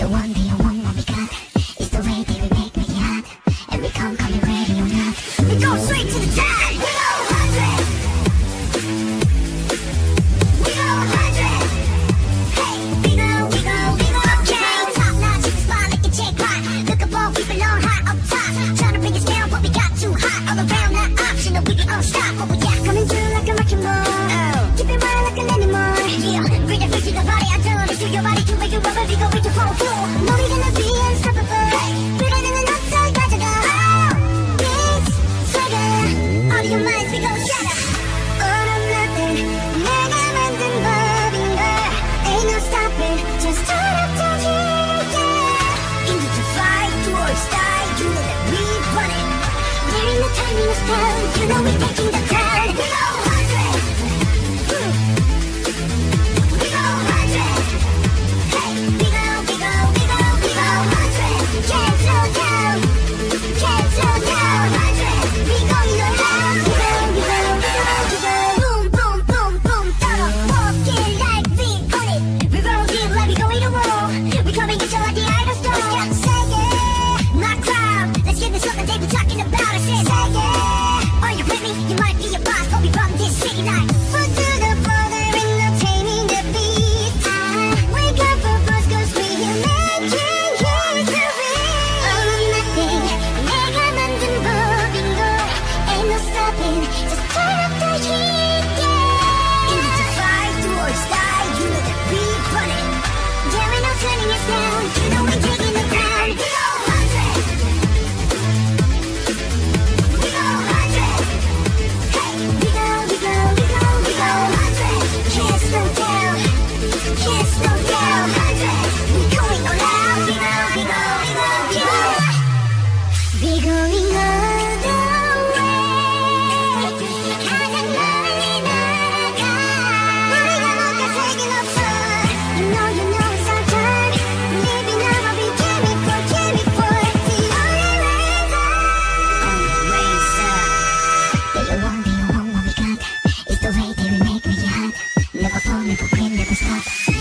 want what we got. It's the way that we make me hot. And we come you ready or not. We go straight to the top. We go 100. We go 100. Hey, we go. Okay, top notch in the spot like a check pot. Look above, we belong high up top. Trying to bring us down, but we got too hot. All around, not optional, we be unstoppable. Yeah, coming through like a wrecking ball. Keep it wild like an animal. Yeah, bring the freak to the body. I tell it to your body to make you rubber. We go with the flow. No, we gonna be unstoppable. Hey, better than an outside magical. Oh, this swagger. All your minds, we go shatter. All or nothing. 내가 만든 법인가. Ain't no stopping. Just turn up the heat, yeah. Into the fight, towards die. You know that we run it. There ain't no timing us down. You know we taking the crown. We go 100. We go 100. Hey, we go 100. Can't slow down. Can't slow down. 100. We going all out. We go. Boom, boom, boom, boom. Throw walking like we own it. We roll deep like we going to war. We coming at you like the idol star. Say yeah, my crowd. Let's get this up and they be talking about us. Say yeah, are you with me? You might be a boss, but we run this city like foot to the border, entertaining the beat. Wake up for us 'cause we are making history. All or nothing. 내가 만든 법인 걸. Ain't no stopping. Just turn up the heat, yeah. Into the fight, towards die. You know that we run it. There ain't no turning us down. You know we're taking the ground. We go 100. We go 100. Hey, we go 100. Can't slow down. Can't slow down. 100. We going all out. We go. We going all the way. 가장 멀리 나가. 우리가 뭔가 색은 없어. You know it's our time. Living our life, we came before. The only razor. Do you want what we got? It's the way that we make me hot. Never fall, never quit, never stop.